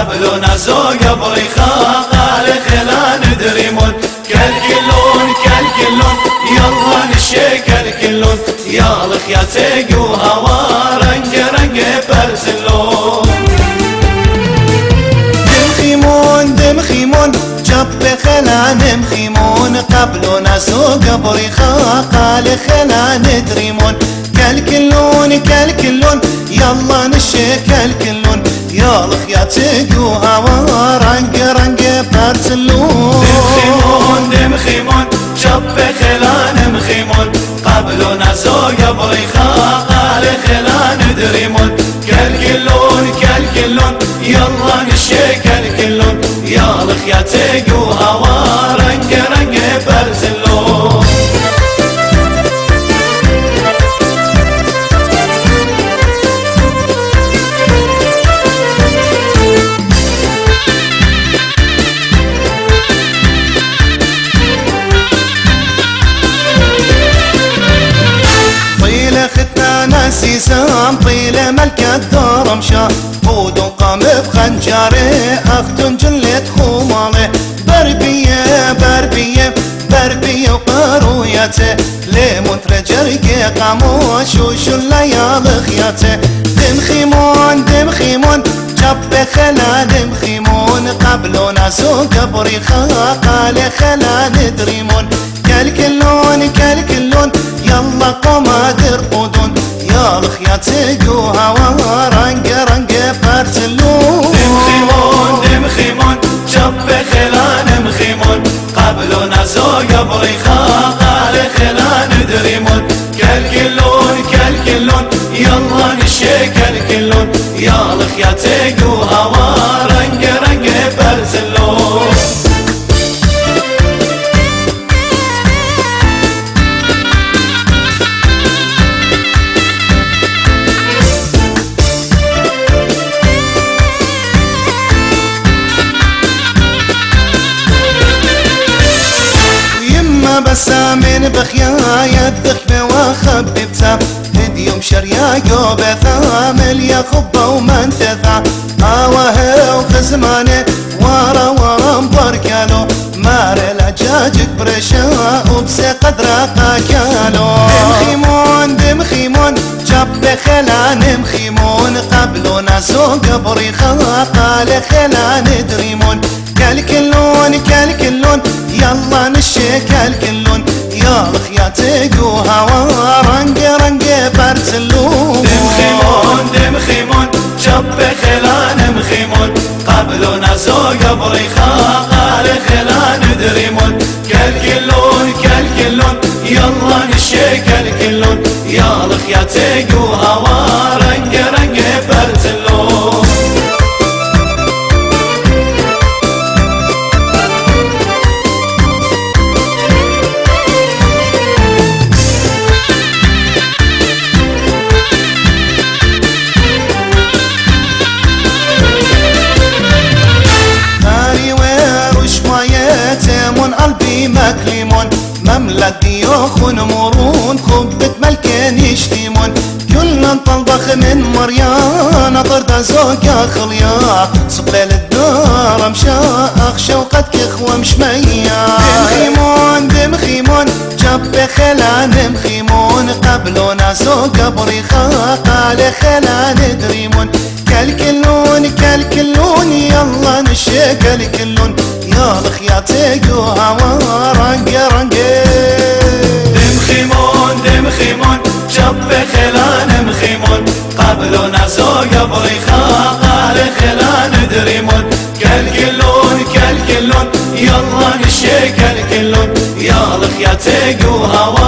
قبل نزوق بريخا قال خلا ندريمون كالكلون كالكلون يلا نشيك الكلون يا الخياتي وهوا رنق رنق برزلون دمخيمون دمخيمون جب خلا نمخيمون قبل نزوق بريخا قال خلا ندريمون كالكلون كالكلون يلا نشيك الكلون يا الخياتي وهوا رنق رنق برزلون دمخيمون دمخيمون جب خلا نمخيمون قبل نزوق بريخا قال خلا ندريمون كالكلون كالكلون يلا نشيك الكلون يا الخياتي وهوا رنق رنق برزلون سيسام طيلة ملكة دار مشا هود قام بخنجاري أختن جلت خومالي بربية بربية بربية وقرويته ليمون ترجرقي قاموش وشليال خياته دمخيمون دمخيمون جب خلا دمخيمون قبل ناسوق بريخا قال خلا ندريمون كالكلون كالكلون يلا قمادر قدون يا الخياتي وهوا رنق رنق برزلون دمخيمون دمخيمون جب خلا نمخيمون قبل نزوق بريخا قال خلا ندريمون كالكلون كالكلون يلا نشيك الكلون يا الخياتي وهوا رنق رنق برزلون بسامين بخيايا الذخبة وخببتها هديوم شريا قوبة ثامل يا خبة ومن تذع آوه وخزمانة ورا ورا مبركالو مار العجاجك برشا وبسي قدر قاكالو دمخيمون دمخيمون جب خلا نمخيمون قبل ناسوق بريخا قال خلا ندريمون كالكلون كالكلون يلا نشيك الكلون يا الخياتي وهوا رنق رنق برزلون دمخيمون دمخيمون جب خلا نمخيمون قبل نزوق بريخا قال خلا ندريمون كالكلون كالكلون يلا نشيك الكلون يا الخياتي وهوا رنق رنق برزلون تيمون قلبي مكلمون مملك ديوخ ونمرون خبة ملكين يشتيمون كلنا نطلبخ من مريان طرد زوج يا خليا صقلال الدار مشا اخشى وقدك اخوة مش ميا دمخيمون دمخيمون جب خلا نمخيمون قبل ناسوق بريخا قال خلا ندريمون كالكلون كالكلون يلا نشيك الكلون يا الخياتي وهوا رنق رنق دمخيمون دمخيمون جب خلا نمخيمون قبل نزوق بريخا قال خلا ندريمون كالكلون كالكلون يلا نشيك الكلون يا الخياتي وهوا